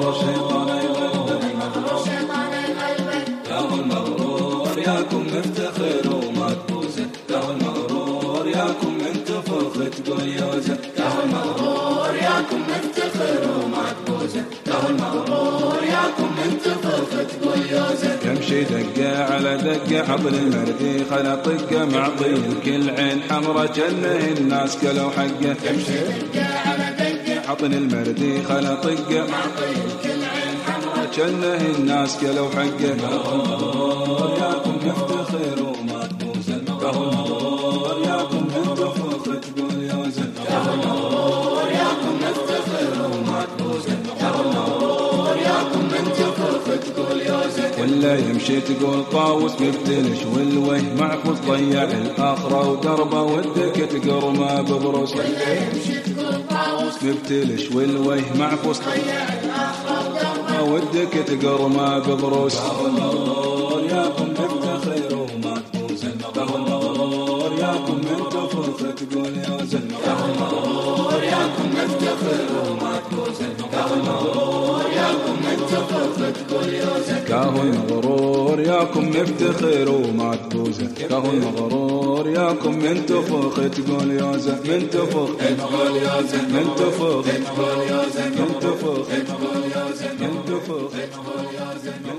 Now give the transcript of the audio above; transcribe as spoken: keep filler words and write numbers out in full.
المغرور شيطان يغلبك له المغرور ياكم مفتخر وما تفوزه له المغرور ياكم من تفخ تقول يوزه له المغرور ياكم مفتخر وما تفوزه له المغرور ياكم من تفخ تقول يوزه يمشي دقه على دقه حضن المردي خلا طقه معطي الكل عين حمرة جنه الناس كلوا حقه يمشي دقه على دقه حضن المردي خلا طقه معطي الكل عين حمرة جنه الناس كلوا حقه له المغرور ياكم مفتخر وما تفوزه له المغرور ياكم من تفخ تقول يوزه له المغرور ياكم مفتخر وما تفوزه له المغرور ياكم من تفخ تقول يوزه ولا يمشي تقول طاوس مبتلش والوجه معفوظ ضيع الآخرة ودربه ودك تقرمه ببروس ولا يمشي تقول طاوس مبتلش والوجه معفوظ ضيع الآخرة ودربه ودك تقرمه ببروس له المغرور ياكم مفتخر وما تفوزه له المغرور ياكم من تفخ تقول يوزه له المغرور ياكم مفتخر وما تفوزه له المغرور ياكم من تفخ تقول يوزه كاهو المغرور ياكم مفتخر وما تفوزه كاهو المغرور ياكم من تفخ تقول يوزه من تفخ تقول يوزه من تفخ تقول يوزه من تفخ تقول يوزه من تفخ تقول يوزه